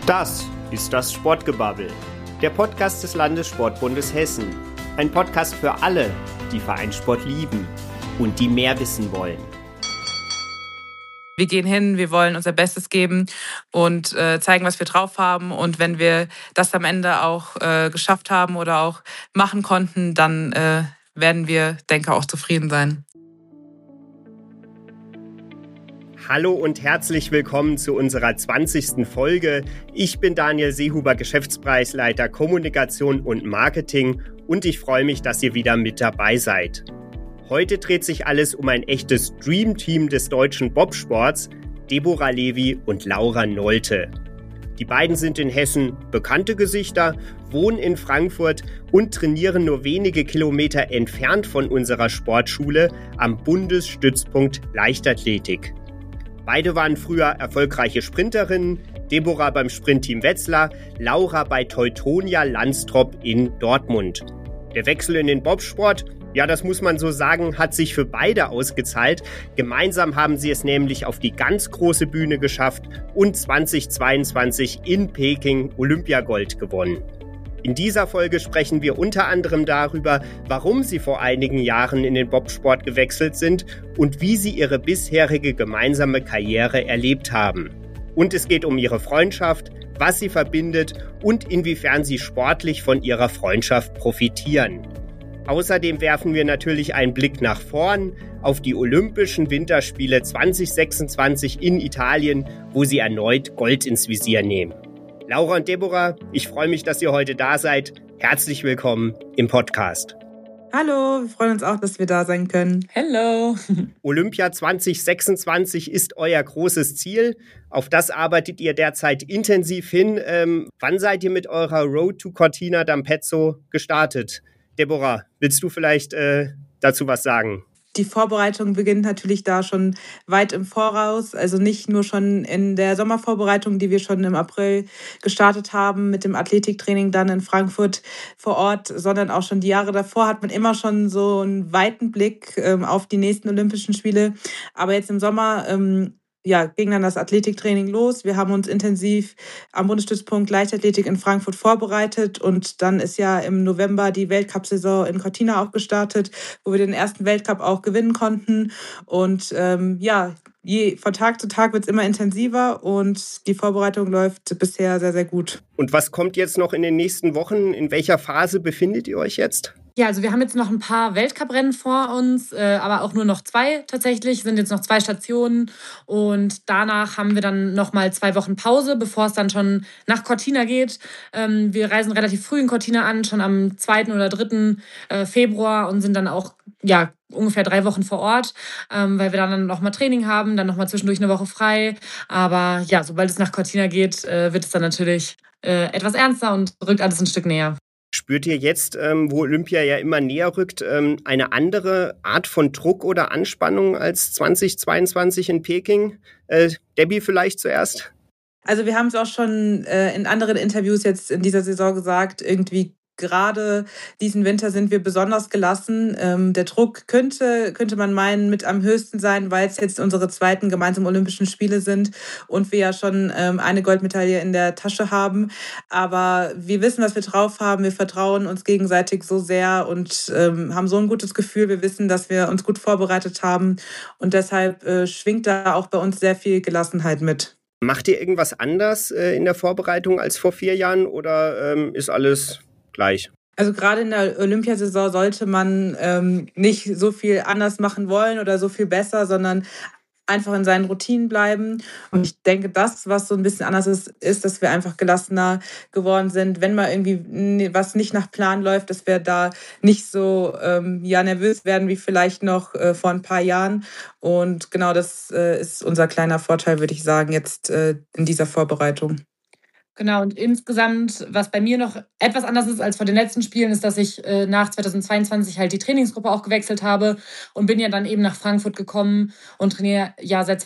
Das ist das Sportgebabbel, der Podcast des Landessportbundes Hessen. Ein Podcast für alle, die Vereinssport lieben und die mehr wissen wollen. Wir gehen hin, wir wollen unser Bestes geben und zeigen, was wir drauf haben. Und wenn wir das am Ende auch geschafft haben oder auch machen konnten, dann werden wir, denke ich, auch zufrieden sein. Hallo und herzlich willkommen zu unserer 20. Folge. Ich bin Daniel Seehuber, Geschäftspreisleiter Kommunikation und Marketing und ich freue mich, dass ihr wieder mit dabei seid. Heute dreht sich alles um ein echtes Dreamteam des deutschen Bobsports, Deborah Levy und Laura Nolte. Die beiden sind in Hessen bekannte Gesichter, wohnen in Frankfurt und trainieren nur wenige Kilometer entfernt von unserer Sportschule am Bundesstützpunkt Leichtathletik. Beide waren früher erfolgreiche Sprinterinnen, Deborah beim Sprintteam Wetzlar, Laura bei Teutonia Landstrop in Dortmund. Der Wechsel in den Bobsport, ja, das muss man so sagen, hat sich für beide ausgezahlt. Gemeinsam haben sie es nämlich auf die ganz große Bühne geschafft und 2022 in Peking Olympiagold gewonnen. In dieser Folge sprechen wir unter anderem darüber, warum sie vor einigen Jahren in den Bobsport gewechselt sind und wie sie ihre bisherige gemeinsame Karriere erlebt haben. Und es geht um ihre Freundschaft, was sie verbindet und inwiefern sie sportlich von ihrer Freundschaft profitieren. Außerdem werfen wir natürlich einen Blick nach vorn auf die Olympischen Winterspiele 2026 in Italien, wo sie erneut Gold ins Visier nehmen. Laura und Deborah, ich freue mich, dass ihr heute da seid. Herzlich willkommen im Podcast. Hallo, wir freuen uns auch, dass wir da sein können. Hello. Olympia 2026 ist euer großes Ziel. Auf das arbeitet ihr derzeit intensiv hin. Wann seid ihr mit eurer Road to Cortina d'Ampezzo gestartet? Deborah, willst du vielleicht dazu was sagen? Die Vorbereitung beginnt natürlich da schon weit im Voraus, also nicht nur schon in der Sommervorbereitung, die wir schon im April gestartet haben mit dem Athletiktraining dann in Frankfurt vor Ort, sondern auch schon die Jahre davor hat man immer schon so einen weiten Blick auf die nächsten Olympischen Spiele. Aber jetzt im Sommer ging dann das Athletiktraining los. Wir haben uns intensiv am Bundesstützpunkt Leichtathletik in Frankfurt vorbereitet und dann ist ja im November die Weltcup-Saison in Cortina auch gestartet, wo wir den ersten Weltcup auch gewinnen konnten. Und von Tag zu Tag wird es immer intensiver und die Vorbereitung läuft bisher sehr, sehr gut. Und was kommt jetzt noch in den nächsten Wochen? In welcher Phase befindet ihr euch jetzt? Ja, also wir haben jetzt noch ein paar Weltcuprennen vor uns, aber auch nur noch 2 tatsächlich, sind jetzt noch 2 Stationen und danach haben wir dann nochmal 2 Wochen Pause, bevor es dann schon nach Cortina geht. Wir reisen relativ früh in Cortina an, schon am 2. oder 3. Februar und sind dann auch ungefähr 3 Wochen vor Ort, weil wir dann nochmal Training haben, dann nochmal zwischendurch eine Woche frei. Aber ja, sobald es nach Cortina geht, wird es dann natürlich etwas ernster und rückt alles ein Stück näher. Spürt ihr jetzt, wo Olympia ja immer näher rückt, eine andere Art von Druck oder Anspannung als 2022 in Peking? Debbie vielleicht zuerst? Also wir haben es auch schon in anderen Interviews jetzt in dieser Saison gesagt, irgendwie gerade diesen Winter sind wir besonders gelassen. Der Druck könnte man meinen, mit am höchsten sein, weil es jetzt unsere 2. gemeinsamen Olympischen Spiele sind und wir ja schon eine Goldmedaille in der Tasche haben. Aber wir wissen, was wir drauf haben. Wir vertrauen uns gegenseitig so sehr und haben so ein gutes Gefühl. Wir wissen, dass wir uns gut vorbereitet haben und deshalb schwingt da auch bei uns sehr viel Gelassenheit mit. Macht ihr irgendwas anders in der Vorbereitung als vor 4 Jahren oder ist alles gleich? Also gerade in der Olympiasaison sollte man nicht so viel anders machen wollen oder so viel besser, sondern einfach in seinen Routinen bleiben. Und ich denke, das, was so ein bisschen anders ist, dass wir einfach gelassener geworden sind. Wenn mal irgendwie was nicht nach Plan läuft, dass wir da nicht so nervös werden wie vielleicht noch vor ein paar Jahren. Und genau das ist unser kleiner Vorteil, würde ich sagen, jetzt in dieser Vorbereitung. Genau, und insgesamt, was bei mir noch etwas anders ist als vor den letzten Spielen, ist, dass ich nach 2022 halt die Trainingsgruppe auch gewechselt habe und bin ja dann eben nach Frankfurt gekommen und trainiere ja seit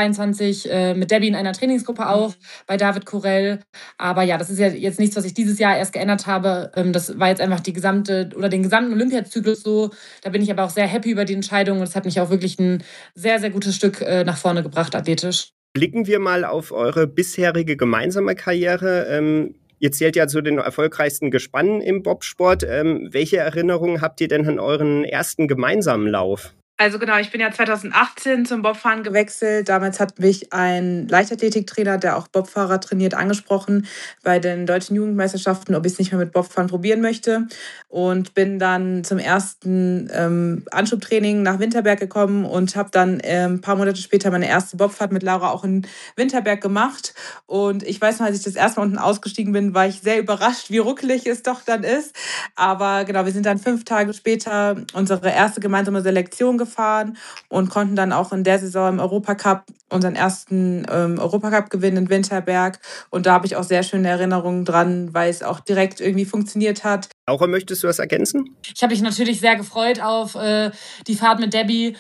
2022 mit Debbie in einer Trainingsgruppe auch bei David Korell. Aber ja, das ist ja jetzt nichts, was ich dieses Jahr erst geändert habe. Das war jetzt einfach den gesamten Olympiazyklus so. Da bin ich aber auch sehr happy über die Entscheidung und es hat mich auch wirklich ein sehr, sehr gutes Stück nach vorne gebracht, athletisch. Blicken wir mal auf eure bisherige gemeinsame Karriere. Ihr zählt ja zu den erfolgreichsten Gespannen im Bobsport. Welche Erinnerungen habt ihr denn an euren ersten gemeinsamen Lauf? Also genau, ich bin ja 2018 zum Bobfahren gewechselt. Damals hat mich ein Leichtathletiktrainer, der auch Bobfahrer trainiert, angesprochen bei den deutschen Jugendmeisterschaften, ob ich es nicht mehr mit Bobfahren probieren möchte. Und bin dann zum ersten Anschubtraining nach Winterberg gekommen und habe dann ein paar Monate später meine erste Bobfahrt mit Laura auch in Winterberg gemacht. Und ich weiß noch, als ich das erste Mal unten ausgestiegen bin, war ich sehr überrascht, wie ruckelig es doch dann ist. Aber genau, wir sind dann 5 Tage später unsere erste gemeinsame Selektion gefahren und konnten dann auch in der Saison im Europacup unseren ersten Europacup gewinnen in Winterberg. Und da habe ich auch sehr schöne Erinnerungen dran, weil es auch direkt irgendwie funktioniert hat. Laura, möchtest du was ergänzen? Ich habe mich natürlich sehr gefreut auf die Fahrt mit Debbie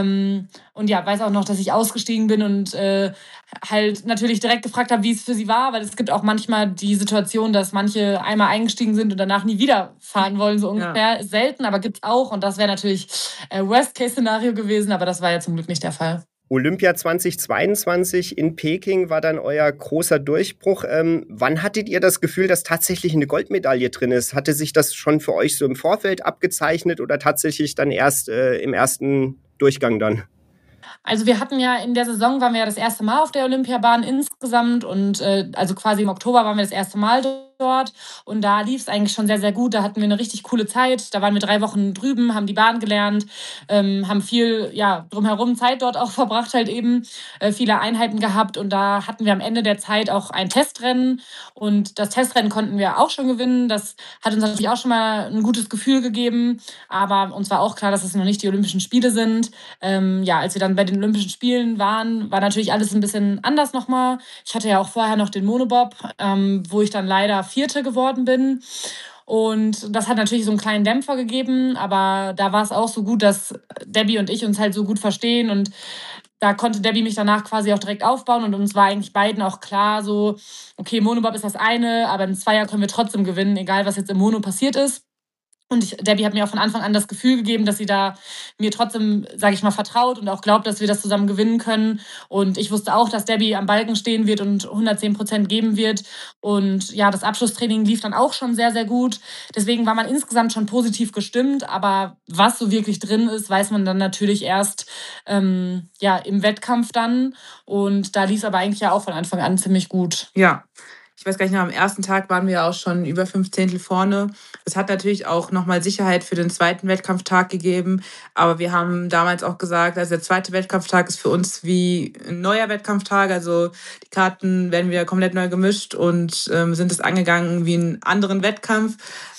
und ja, weiß auch noch, dass ich ausgestiegen bin und halt natürlich direkt gefragt habe, wie es für sie war, weil es gibt auch manchmal die Situation, dass manche einmal eingestiegen sind und danach nie wieder fahren wollen, so ungefähr. Ja. Selten, aber gibt's auch und das wäre natürlich Worst-Case-Szenario gewesen, aber das war ja zum Glück nicht der Fall. Olympia 2022 in Peking war dann euer großer Durchbruch. Wann hattet ihr das Gefühl, dass tatsächlich eine Goldmedaille drin ist? Hatte sich das schon für euch so im Vorfeld abgezeichnet oder tatsächlich dann erst im ersten Durchgang dann? Also wir hatten ja in der Saison, waren wir ja das erste Mal auf der Olympiabahn insgesamt und also quasi im Oktober waren wir das erste Mal dort und da lief es eigentlich schon sehr, sehr gut. Da hatten wir eine richtig coole Zeit. Da waren wir 3 Wochen drüben, haben die Bahn gelernt, haben viel drumherum Zeit dort auch verbracht, halt eben viele Einheiten gehabt und da hatten wir am Ende der Zeit auch ein Testrennen und das Testrennen konnten wir auch schon gewinnen. Das hat uns natürlich auch schon mal ein gutes Gefühl gegeben, aber uns war auch klar, dass es noch nicht die Olympischen Spiele sind. Als wir dann bei den Olympischen Spielen waren, war natürlich alles ein bisschen anders nochmal. Ich hatte ja auch vorher noch den Monobob, wo ich dann leider Vierte geworden bin. Und das hat natürlich so einen kleinen Dämpfer gegeben, aber da war es auch so gut, dass Debbie und ich uns halt so gut verstehen und da konnte Debbie mich danach quasi auch direkt aufbauen und uns war eigentlich beiden auch klar so, okay, Monobob ist das eine, aber im Zweier können wir trotzdem gewinnen, egal was jetzt im Mono passiert ist. Und Debbie hat mir auch von Anfang an das Gefühl gegeben, dass sie da mir trotzdem, sage ich mal, vertraut und auch glaubt, dass wir das zusammen gewinnen können. Und ich wusste auch, dass Debbie am Balken stehen wird und 110% geben wird. Und ja, das Abschlusstraining lief dann auch schon sehr, sehr gut. Deswegen war man insgesamt schon positiv gestimmt. Aber was so wirklich drin ist, weiß man dann natürlich erst im Wettkampf dann. Und da lief es aber eigentlich ja auch von Anfang an ziemlich gut. Ja. Ich weiß gar nicht, am ersten Tag waren wir auch schon über 5 Zehntel vorne. Das hat natürlich auch nochmal Sicherheit für den zweiten Wettkampftag gegeben. Aber wir haben damals auch gesagt, also der zweite Wettkampftag ist für uns wie ein neuer Wettkampftag. Also die Karten werden wieder komplett neu gemischt und sind es angegangen wie einen anderen Wettkampf.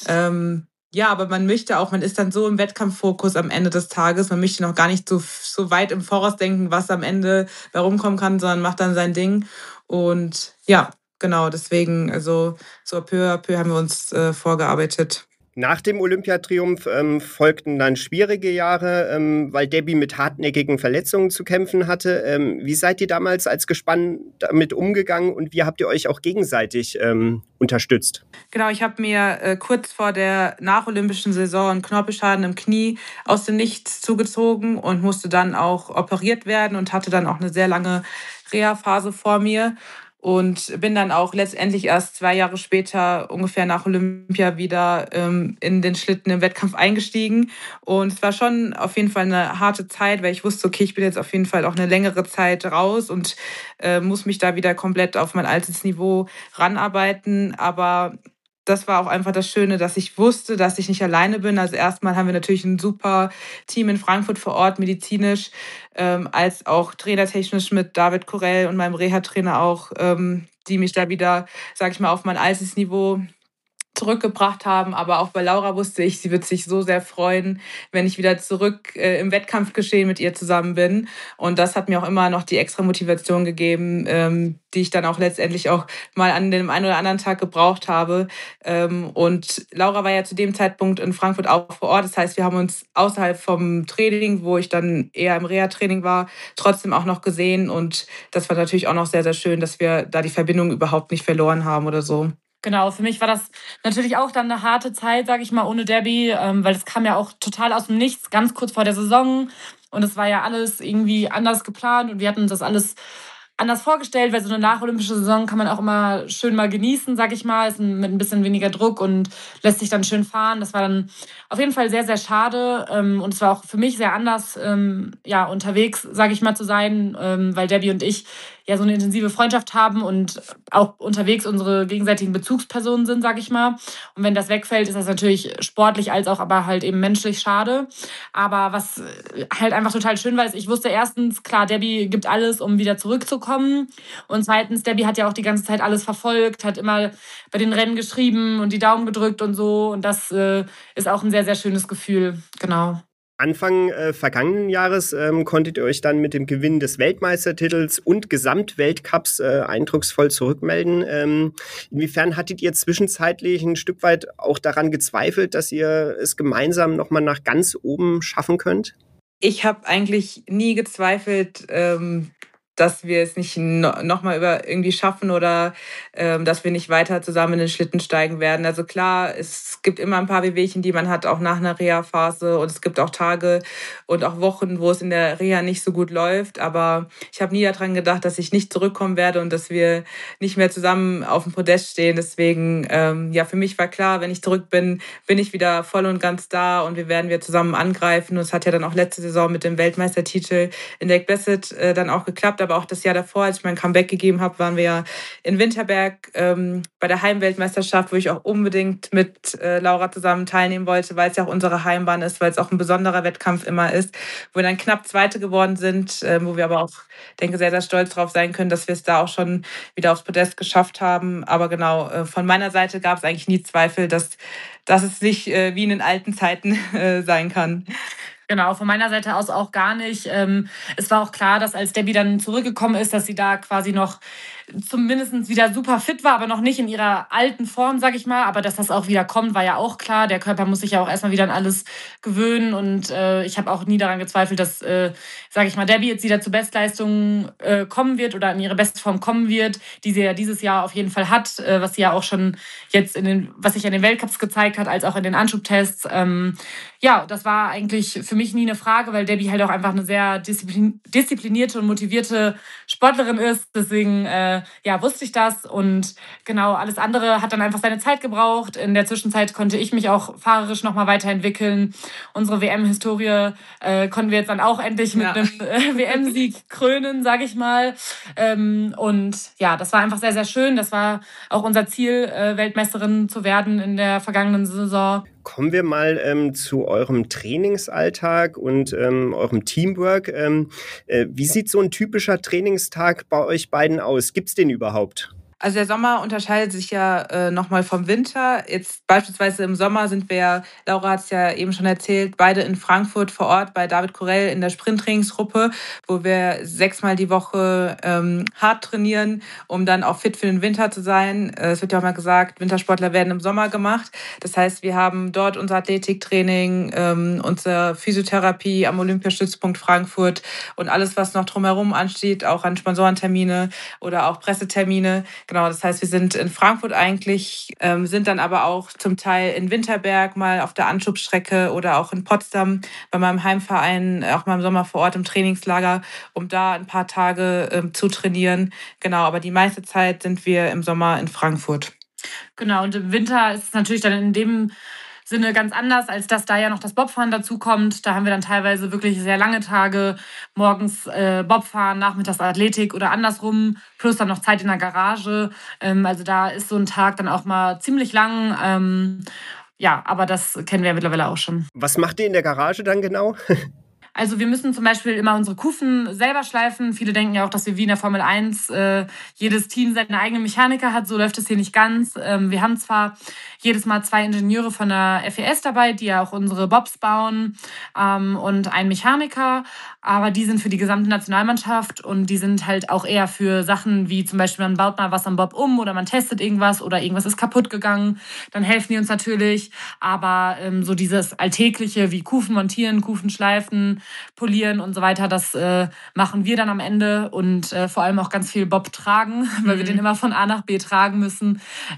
Aber man ist dann so im Wettkampffokus am Ende des Tages, man möchte noch gar nicht so weit im Voraus denken, was am Ende da rumkommen kann, sondern macht dann sein Ding. Und ja, genau, deswegen, also so peu à peu haben wir uns vorgearbeitet. Nach dem Olympiatriumph folgten dann schwierige Jahre, weil Debbie mit hartnäckigen Verletzungen zu kämpfen hatte. Wie seid ihr damals als Gespann damit umgegangen und wie habt ihr euch auch gegenseitig unterstützt? Genau, ich habe mir kurz vor der nacholympischen Saison einen Knorpelschaden im Knie aus dem Nichts zugezogen und musste dann auch operiert werden und hatte dann auch eine sehr lange Reha-Phase vor mir. Und bin dann auch letztendlich erst 2 Jahre später, ungefähr nach Olympia, wieder in den Schlitten im Wettkampf eingestiegen. Und es war schon auf jeden Fall eine harte Zeit, weil ich wusste, okay, ich bin jetzt auf jeden Fall auch eine längere Zeit raus und muss mich da wieder komplett auf mein altes Niveau ranarbeiten. Aber das war auch einfach das Schöne, dass ich wusste, dass ich nicht alleine bin. Also erstmal haben wir natürlich ein super Team in Frankfurt vor Ort, medizinisch, als auch trainertechnisch mit David Korell und meinem Reha-Trainer auch, die mich da wieder, sag ich mal, auf mein altes Niveau zurückgebracht haben. Aber auch bei Laura wusste ich, sie wird sich so sehr freuen, wenn ich wieder zurück im Wettkampfgeschehen mit ihr zusammen bin. Und das hat mir auch immer noch die extra Motivation gegeben, die ich dann auch letztendlich auch mal an dem einen oder anderen Tag gebraucht habe. Und Laura war ja zu dem Zeitpunkt in Frankfurt auch vor Ort. Das heißt, wir haben uns außerhalb vom Training, wo ich dann eher im Reha-Training war, trotzdem auch noch gesehen. Und das war natürlich auch noch sehr, sehr schön, dass wir da die Verbindung überhaupt nicht verloren haben oder so. Genau, für mich war das natürlich auch dann eine harte Zeit, sage ich mal, ohne Debbie, weil es kam ja auch total aus dem Nichts, ganz kurz vor der Saison. Und es war ja alles irgendwie anders geplant und wir hatten das alles anders vorgestellt, weil so eine nacholympische Saison kann man auch immer schön mal genießen, sag ich mal, ist mit ein bisschen weniger Druck und lässt sich dann schön fahren. Das war dann auf jeden Fall sehr, sehr schade und es war auch für mich sehr anders, ja, unterwegs, sag ich mal, zu sein, weil Debbie und ich ja so eine intensive Freundschaft haben und auch unterwegs unsere gegenseitigen Bezugspersonen sind, sag ich mal. Und wenn das wegfällt, ist das natürlich sportlich als auch aber halt eben menschlich schade. Aber was halt einfach total schön war, ist, ich wusste erstens, klar, Debbie gibt alles, um wieder zurückzukommen. Und zweitens, Debbie hat ja auch die ganze Zeit alles verfolgt, hat immer bei den Rennen geschrieben und die Daumen gedrückt und so. Und das ist auch ein sehr, sehr schönes Gefühl. Genau. Anfang vergangenen Jahres konntet ihr euch dann mit dem Gewinn des Weltmeistertitels und Gesamtweltcups eindrucksvoll zurückmelden. Inwiefern hattet ihr zwischenzeitlich ein Stück weit auch daran gezweifelt, dass ihr es gemeinsam nochmal nach ganz oben schaffen könnt? Ich habe eigentlich nie gezweifelt, dass wir es nicht nochmal irgendwie schaffen oder dass wir nicht weiter zusammen in den Schlitten steigen werden. Also klar, es gibt immer ein paar Wehwehchen, die man hat, auch nach einer Reha-Phase. Und es gibt auch Tage und auch Wochen, wo es in der Reha nicht so gut läuft. Aber ich habe nie daran gedacht, dass ich nicht zurückkommen werde und dass wir nicht mehr zusammen auf dem Podest stehen. Deswegen, ja, für mich war klar, wenn ich zurück bin, bin ich wieder voll und ganz da und wir werden wieder zusammen angreifen. Und es hat ja dann auch letzte Saison mit dem Weltmeistertitel in Lake Placid dann auch geklappt. Aber auch das Jahr davor, als ich mein Comeback gegeben habe, waren wir ja in Winterberg bei der Heimweltmeisterschaft, wo ich auch unbedingt mit Laura zusammen teilnehmen wollte, weil es ja auch unsere Heimbahn ist, weil es auch ein besonderer Wettkampf immer ist, wo wir dann knapp Zweite geworden sind, wo wir aber auch, denke, sehr, sehr stolz drauf sein können, dass wir es da auch schon wieder aufs Podest geschafft haben. Aber genau, von meiner Seite gab es eigentlich nie Zweifel, dass es nicht wie in den alten Zeiten sein kann. Genau, von meiner Seite aus auch gar nicht. Es war auch klar, dass als Debbie dann zurückgekommen ist, dass sie da quasi noch zumindest wieder super fit war, aber noch nicht in ihrer alten Form, sag ich mal. Aber dass das auch wieder kommt, war ja auch klar. Der Körper muss sich ja auch erstmal wieder an alles gewöhnen. Und ich habe auch nie daran gezweifelt, dass, sage ich mal, Debbie jetzt wieder zu Bestleistungen kommen wird oder in ihre Bestform kommen wird, die sie ja dieses Jahr auf jeden Fall hat, was sie ja auch schon jetzt was sich an den Weltcups gezeigt hat, als auch in den Anschubtests. Ja, das war eigentlich für mich nie eine Frage, weil Debbie halt auch einfach eine sehr disziplinierte und motivierte Sportlerin ist. Deswegen ja, wusste ich das. Und genau, alles andere hat dann einfach seine Zeit gebraucht. In der Zwischenzeit konnte ich mich auch fahrerisch nochmal weiterentwickeln. Unsere WM-Historie konnten wir jetzt dann auch endlich mit einem WM-Sieg krönen, sage ich mal. Und ja, das war einfach sehr, sehr schön. Das war auch unser Ziel, Weltmeisterin zu werden in der vergangenen Saison. Kommen wir mal zu eurem Trainingsalltag und eurem Teamwork. Wie sieht so ein typischer Trainingstag bei euch beiden aus? Gibt's den überhaupt? Also der Sommer unterscheidet sich ja nochmal vom Winter. Jetzt beispielsweise im Sommer sind wir ja, Laura hat es ja eben schon erzählt, beide in Frankfurt vor Ort bei David Corell in der Sprinttrainingsgruppe, wo wir 6-mal die Woche hart trainieren, um dann auch fit für den Winter zu sein. Es wird ja auch mal gesagt, Wintersportler werden im Sommer gemacht. Das heißt, wir haben dort unser Athletiktraining, unsere Physiotherapie am Olympiastützpunkt Frankfurt und alles, was noch drumherum ansteht, auch an Sponsorentermine oder auch Pressetermine. Genau, das heißt, wir sind in Frankfurt eigentlich, sind dann aber auch zum Teil in Winterberg mal auf der Anschubstrecke oder auch in Potsdam bei meinem Heimverein, auch mal im Sommer vor Ort im Trainingslager, um da ein paar Tage zu trainieren. Genau, aber die meiste Zeit sind wir im Sommer in Frankfurt. Genau, und im Winter ist es natürlich dann in dem Sinne ganz anders, als dass da ja noch das Bobfahren dazukommt. Da haben wir dann teilweise wirklich sehr lange Tage, morgens Bobfahren, nachmittags Athletik oder andersrum, plus dann noch Zeit in der Garage. Also da ist so ein Tag dann auch mal ziemlich lang. Ja, aber das kennen wir ja mittlerweile auch schon. Was macht ihr in der Garage dann genau? Also wir müssen zum Beispiel immer unsere Kufen selber schleifen. Viele denken ja auch, dass wir wie in der Formel 1 jedes Team seine eigenen Mechaniker hat. So läuft es hier nicht ganz. Wir haben zwar jedes Mal 2 Ingenieure von der FES dabei, die ja auch unsere Bobs bauen und einen Mechaniker. Aber die sind für die gesamte Nationalmannschaft und die sind halt auch eher für Sachen wie zum Beispiel, man baut mal was am Bob um oder man testet irgendwas oder irgendwas ist kaputt gegangen. Dann helfen die uns natürlich. Aber so dieses Alltägliche wie Kufen montieren, Kufen schleifen, polieren und so weiter. Das machen wir dann am Ende und vor allem auch ganz viel Bob tragen, weil wir den immer von A nach B tragen müssen.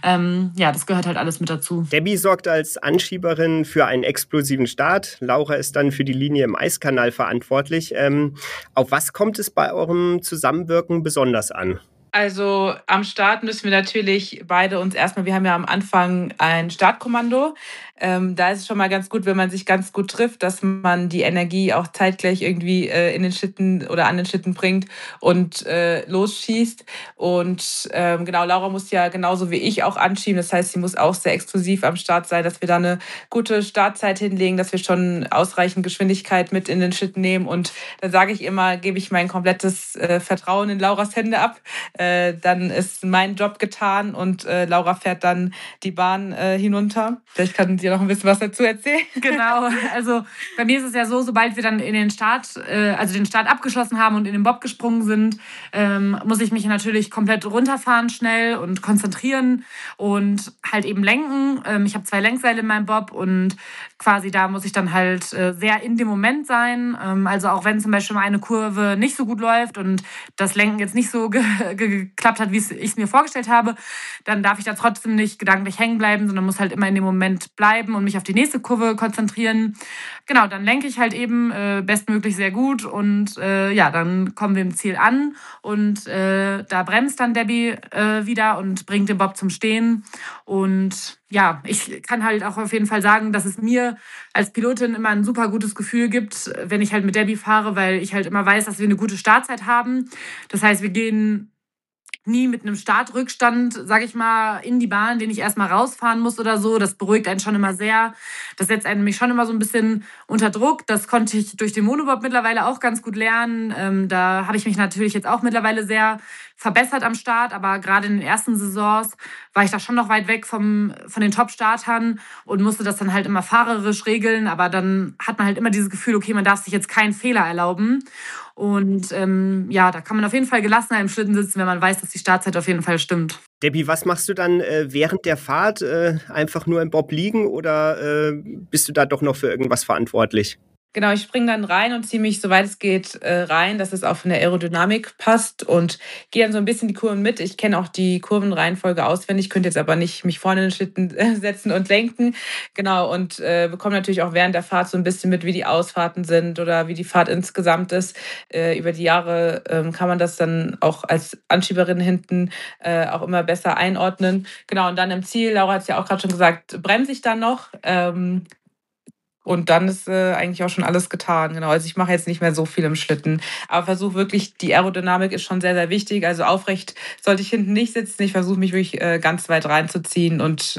Ja, das gehört halt alles mit dazu. Debbie sorgt als Anschieberin für einen explosiven Start. Laura ist dann für die Linie im Eiskanal verantwortlich. Auf was kommt es bei eurem Zusammenwirken besonders an? Also am Start müssen wir natürlich beide uns erstmal, wir haben ja am Anfang ein Startkommando. Da ist es schon mal ganz gut, wenn man sich ganz gut trifft, dass man die Energie auch zeitgleich irgendwie in den Schlitten oder an den Schlitten bringt und losschießt. Und genau, Laura muss ja genauso wie ich auch anschieben. Das heißt, sie muss auch sehr exklusiv am Start sein, dass wir da eine gute Startzeit hinlegen, dass wir schon ausreichend Geschwindigkeit mit in den Schlitten nehmen. Und dann sage ich immer, gebe ich mein komplettes Vertrauen in Lauras Hände ab. Dann ist mein Job getan und Laura fährt dann die Bahn hinunter. Vielleicht kann sie noch ein bisschen was dazu erzählen. Genau, also bei mir ist es ja so, sobald wir dann in den Start, den Start abgeschlossen haben und in den Bob gesprungen sind, muss ich mich natürlich komplett runterfahren schnell und konzentrieren und halt eben lenken. Ich habe 2 Lenkseile in meinem Bob und quasi da muss ich dann halt sehr in dem Moment sein. Also auch wenn zum Beispiel mal eine Kurve nicht so gut läuft und das Lenken jetzt nicht so geklappt hat, wie ich es mir vorgestellt habe, dann darf ich da trotzdem nicht gedanklich hängen bleiben, sondern muss halt immer in dem Moment bleiben und mich auf die nächste Kurve konzentrieren. Genau, dann lenke ich halt eben bestmöglich sehr gut und dann kommen wir im Ziel an und da bremst dann Debbie wieder und bringt den Bob zum Stehen. Und ja, ich kann halt auch auf jeden Fall sagen, dass es mir als Pilotin immer ein super gutes Gefühl gibt, wenn ich halt mit Debbie fahre, weil ich halt immer weiß, dass wir eine gute Startzeit haben. Das heißt, wir gehen nie mit einem Startrückstand, sage ich mal, in die Bahn, den ich erstmal rausfahren muss oder so. Das beruhigt einen schon immer sehr. Das setzt einen mich schon immer so ein bisschen unter Druck. Das konnte ich durch den Monobob mittlerweile auch ganz gut lernen. Da habe ich mich natürlich jetzt auch mittlerweile sehr verbessert am Start, aber gerade in den ersten Saisons war ich da schon noch weit weg von den Top-Startern und musste das dann halt immer fahrerisch regeln, aber dann hat man halt immer dieses Gefühl, okay, man darf sich jetzt keinen Fehler erlauben und da kann man auf jeden Fall gelassener im Schlitten sitzen, wenn man weiß, dass die Startzeit auf jeden Fall stimmt. Debbie, was machst du dann während der Fahrt? Einfach nur im Bob liegen oder bist du da doch noch für irgendwas verantwortlich? Genau, ich springe dann rein und ziehe mich, soweit es geht, rein, dass es auch von der Aerodynamik passt und gehe dann so ein bisschen die Kurven mit. Ich kenne auch die Kurvenreihenfolge auswendig, könnte jetzt aber nicht mich vorne in den Schlitten setzen und lenken. Genau, und bekomme natürlich auch während der Fahrt so ein bisschen mit, wie die Ausfahrten sind oder wie die Fahrt insgesamt ist. Über die Jahre kann man das dann auch als Anschieberin hinten auch immer besser einordnen. Genau, und dann im Ziel, Laura hat es ja auch gerade schon gesagt, bremse ich dann noch. Und dann ist eigentlich auch schon alles getan. Genau, also ich mache jetzt nicht mehr so viel im Schlitten. Aber versuche wirklich, die Aerodynamik ist schon sehr, sehr wichtig. Also aufrecht sollte ich hinten nicht sitzen. Ich versuche mich wirklich ganz weit reinzuziehen und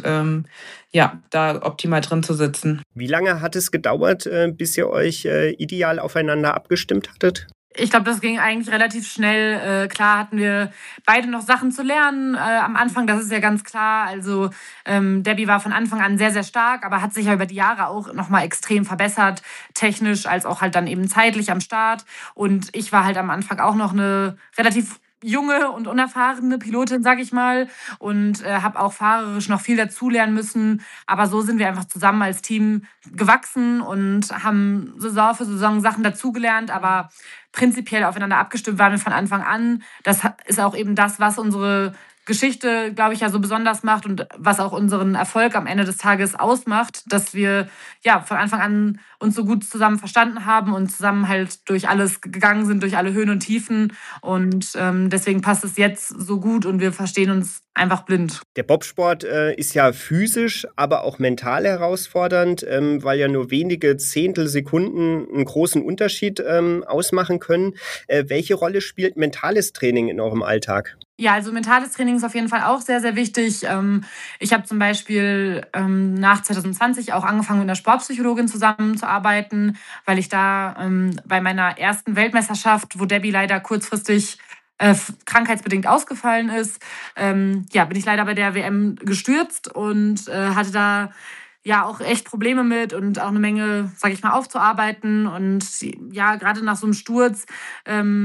da optimal drin zu sitzen. Wie lange hat es gedauert, bis ihr euch ideal aufeinander abgestimmt hattet? Ich glaube, das ging eigentlich relativ schnell. Klar hatten wir beide noch Sachen zu lernen am Anfang, das ist ja ganz klar. Also Debbie war von Anfang an sehr, sehr stark, aber hat sich ja über die Jahre auch nochmal extrem verbessert, technisch als auch halt dann eben zeitlich am Start. Und ich war halt am Anfang auch noch eine relativ junge und unerfahrene Pilotin, sag ich mal, und habe auch fahrerisch noch viel dazulernen müssen. Aber so sind wir einfach zusammen als Team gewachsen und haben Saison für Saison Sachen dazugelernt, aber prinzipiell aufeinander abgestimmt waren wir von Anfang an. Das ist auch eben das, was unsere Geschichte, glaube ich, ja so besonders macht und was auch unseren Erfolg am Ende des Tages ausmacht, dass wir von Anfang an uns so gut zusammen verstanden haben und zusammen halt durch alles gegangen sind, durch alle Höhen und Tiefen. Und deswegen passt es jetzt so gut und wir verstehen uns einfach blind. Der Bobsport ist ja physisch, aber auch mental herausfordernd, weil ja nur wenige Zehntelsekunden einen großen Unterschied ausmachen können. Welche Rolle spielt mentales Training in eurem Alltag? Ja, also mentales Training ist auf jeden Fall auch sehr, sehr wichtig. Ich habe zum Beispiel nach 2020 auch angefangen, mit einer Sportpsychologin zusammenzuarbeiten, weil ich da bei meiner ersten Weltmeisterschaft, wo Debbie leider kurzfristig krankheitsbedingt ausgefallen ist, bin ich leider bei der WM gestürzt und hatte da auch echt Probleme mit und auch eine Menge, sage ich mal, aufzuarbeiten. Und ja, gerade nach so einem Sturz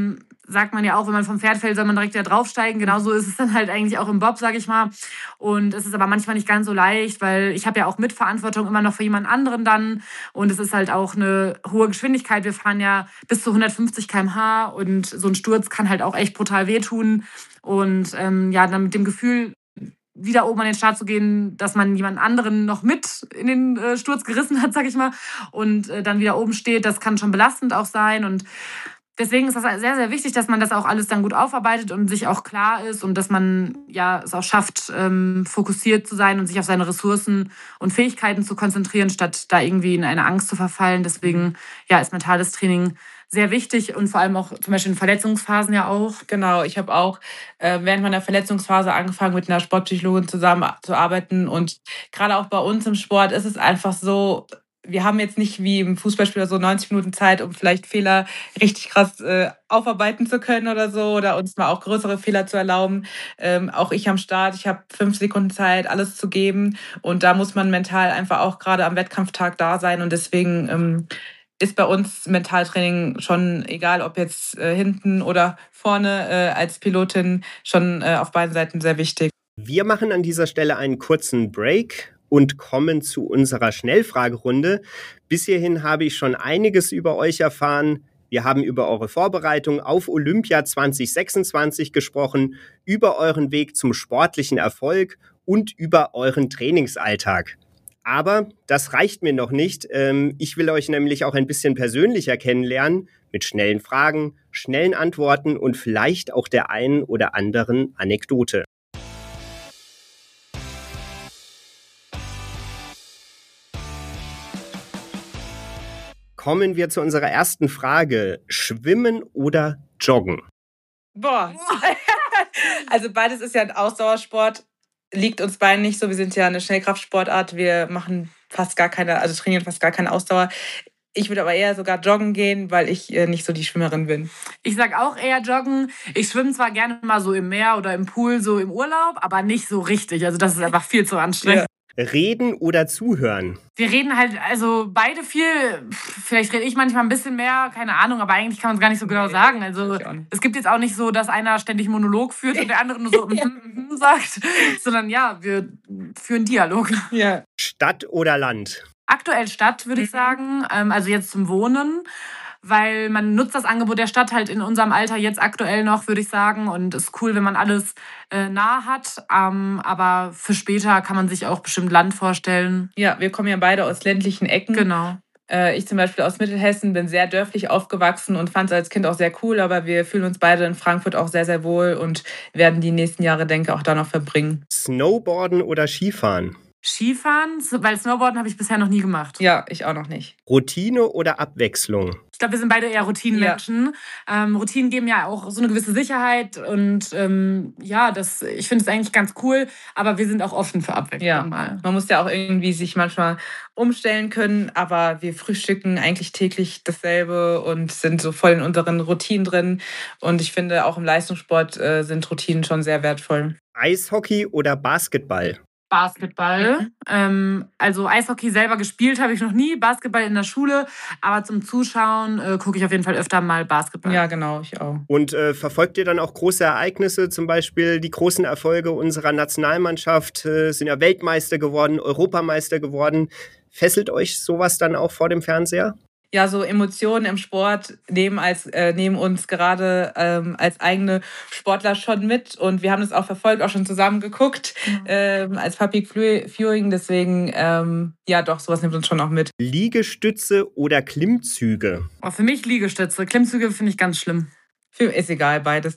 sagt man ja auch, wenn man vom Pferd fällt, soll man direkt wieder draufsteigen. Genauso ist es dann halt eigentlich auch im Bob, sage ich mal. Und es ist aber manchmal nicht ganz so leicht, weil ich habe ja auch Mitverantwortung immer noch für jemand anderen dann. Und es ist halt auch eine hohe Geschwindigkeit. Wir fahren ja bis zu 150 km/h und so ein Sturz kann halt auch echt brutal wehtun. Und dann mit dem Gefühl, wieder oben an den Start zu gehen, dass man jemand anderen noch mit in den Sturz gerissen hat, sag ich mal, und dann wieder oben steht, das kann schon belastend auch sein. Und deswegen ist das sehr, sehr wichtig, dass man das auch alles dann gut aufarbeitet und sich auch klar ist und dass man es auch schafft, fokussiert zu sein und sich auf seine Ressourcen und Fähigkeiten zu konzentrieren, statt da irgendwie in eine Angst zu verfallen. Deswegen ist mentales Training sehr wichtig und vor allem auch zum Beispiel in Verletzungsphasen ja auch. Genau, ich habe auch während meiner Verletzungsphase angefangen, mit einer Sportpsychologin zusammenzuarbeiten. Und gerade auch bei uns im Sport ist es einfach so, wir haben jetzt nicht wie im Fußballspieler so 90 Minuten Zeit, um vielleicht Fehler richtig krass aufarbeiten zu können oder so oder uns mal auch größere Fehler zu erlauben. Auch ich am Start, ich habe 5 Sekunden Zeit, alles zu geben. Und da muss man mental einfach auch gerade am Wettkampftag da sein. Und deswegen ist bei uns Mentaltraining schon, egal ob jetzt hinten oder vorne als Pilotin, schon auf beiden Seiten sehr wichtig. Wir machen an dieser Stelle einen kurzen Break und kommen zu unserer Schnellfragerunde. Bis hierhin habe ich schon einiges über euch erfahren. Wir haben über eure Vorbereitung auf Olympia 2026 gesprochen, über euren Weg zum sportlichen Erfolg und über euren Trainingsalltag. Aber das reicht mir noch nicht. Ich will euch nämlich auch ein bisschen persönlicher kennenlernen, mit schnellen Fragen, schnellen Antworten und vielleicht auch der einen oder anderen Anekdote. Kommen wir zu unserer ersten Frage. Schwimmen oder Joggen? Boah. Also beides ist ja ein Ausdauersport. Liegt uns beiden nicht so. Wir sind ja eine Schnellkraftsportart. Wir machen trainieren fast gar keine Ausdauer. Ich würde aber eher sogar joggen gehen, weil ich nicht so die Schwimmerin bin. Ich sag auch eher joggen. Ich schwimme zwar gerne mal so im Meer oder im Pool, so im Urlaub, aber nicht so richtig. Also das ist einfach viel zu anstrengend. Ja. Reden oder zuhören? Wir reden halt, also beide viel. Vielleicht rede ich manchmal ein bisschen mehr, keine Ahnung, aber eigentlich kann man es gar nicht so genau sagen. Also es gibt jetzt auch nicht so, dass einer ständig einen Monolog führt und der andere nur so sagt, sondern wir führen Dialog. Ja. Stadt oder Land? Aktuell Stadt, würde ich sagen. Also jetzt zum Wohnen. Weil man nutzt das Angebot der Stadt halt in unserem Alter jetzt aktuell noch, würde ich sagen. Und es ist cool, wenn man alles nah hat. Aber für später kann man sich auch bestimmt Land vorstellen. Ja, wir kommen ja beide aus ländlichen Ecken. Genau. Ich zum Beispiel aus Mittelhessen, bin sehr dörflich aufgewachsen und fand es als Kind auch sehr cool. Aber wir fühlen uns beide in Frankfurt auch sehr, sehr wohl und werden die nächsten Jahre, denke ich, auch da noch verbringen. Snowboarden oder Skifahren? Skifahren, weil Snowboarden habe ich bisher noch nie gemacht. Ja, ich auch noch nicht. Routine oder Abwechslung? Ich glaube, wir sind beide eher Routinenmenschen. Ja. Routinen geben ja auch so eine gewisse Sicherheit und ich finde es eigentlich ganz cool, aber wir sind auch offen für Abwechslung. Ja, man muss ja auch irgendwie sich manchmal umstellen können, aber wir frühstücken eigentlich täglich dasselbe und sind so voll in unseren Routinen drin und ich finde, auch im Leistungssport sind Routinen schon sehr wertvoll. Eishockey oder Basketball? Basketball. Also Eishockey selber gespielt habe ich noch nie, Basketball in der Schule, aber zum Zuschauen gucke ich auf jeden Fall öfter mal Basketball. Ja, genau, ich auch. Und verfolgt ihr dann auch große Ereignisse, zum Beispiel die großen Erfolge unserer Nationalmannschaft, sind ja Weltmeister geworden, Europameister geworden. Fesselt euch sowas dann auch vor dem Fernseher? Ja, so Emotionen im Sport nehmen uns gerade als eigene Sportler schon mit. Und wir haben das auch verfolgt, auch schon zusammen geguckt als Public Viewing. Deswegen, sowas nimmt uns schon auch mit. Liegestütze oder Klimmzüge? Oh, für mich Liegestütze. Klimmzüge finde ich ganz schlimm. Ist egal, beides.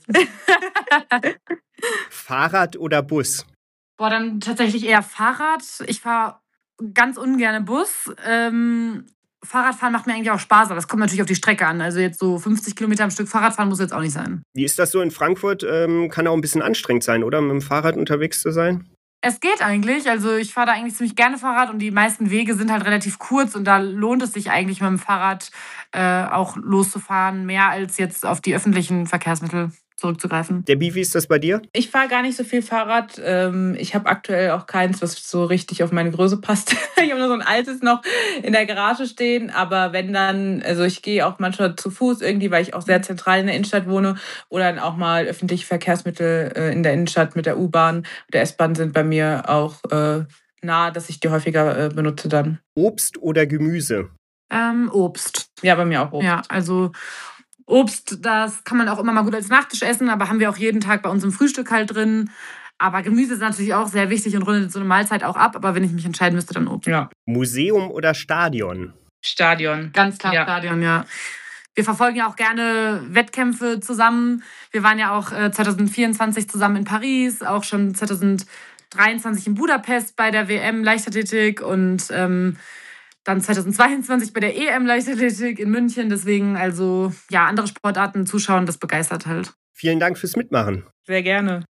Fahrrad oder Bus? Boah, dann tatsächlich eher Fahrrad. Ich fahre ganz ungern Bus. Fahrradfahren macht mir eigentlich auch Spaß, aber es kommt natürlich auf die Strecke an. Also jetzt so 50 Kilometer am Stück Fahrradfahren muss jetzt auch nicht sein. Wie ist das so in Frankfurt? Kann auch ein bisschen anstrengend sein, oder? Mit dem Fahrrad unterwegs zu sein? Es geht eigentlich. Also ich fahre da eigentlich ziemlich gerne Fahrrad und die meisten Wege sind halt relativ kurz und da lohnt es sich eigentlich mit dem Fahrrad auch loszufahren, mehr als jetzt auf die öffentlichen Verkehrsmittel. zurückzugreifen. Debbie, wie ist das bei dir? Ich fahre gar nicht so viel Fahrrad. Ich habe aktuell auch keins, was so richtig auf meine Größe passt. Ich habe nur so ein altes noch in der Garage stehen. Aber wenn dann, also ich gehe auch manchmal zu Fuß irgendwie, weil ich auch sehr zentral in der Innenstadt wohne. Oder dann auch mal öffentliche Verkehrsmittel in der Innenstadt mit der U-Bahn. Der S-Bahn sind bei mir auch nah, dass ich die häufiger benutze dann. Obst oder Gemüse? Obst. Ja, bei mir auch Obst. Ja, also Obst, das kann man auch immer mal gut als Nachtisch essen, aber haben wir auch jeden Tag bei uns im Frühstück halt drin. Aber Gemüse ist natürlich auch sehr wichtig und rundet so eine Mahlzeit auch ab. Aber wenn ich mich entscheiden müsste, dann Obst. Ja. Museum oder Stadion? Stadion. Ganz klar, Ja. Stadion, ja. Wir verfolgen ja auch gerne Wettkämpfe zusammen. Wir waren ja auch 2024 zusammen in Paris, auch schon 2023 in Budapest bei der WM Leichtathletik und dann 2022 bei der EM Leichtathletik in München. Deswegen, also ja, andere Sportarten zuschauen, das begeistert halt. Vielen Dank fürs Mitmachen. Sehr gerne.